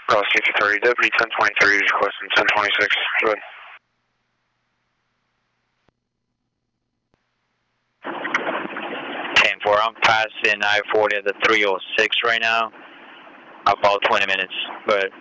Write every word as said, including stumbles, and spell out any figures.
Cross fifty-three, Deputy ten twenty-three is requesting ten twenty-six. Go ahead. ten four, I'm passing I forty at the three oh six right now. About twenty minutes. Go ahead.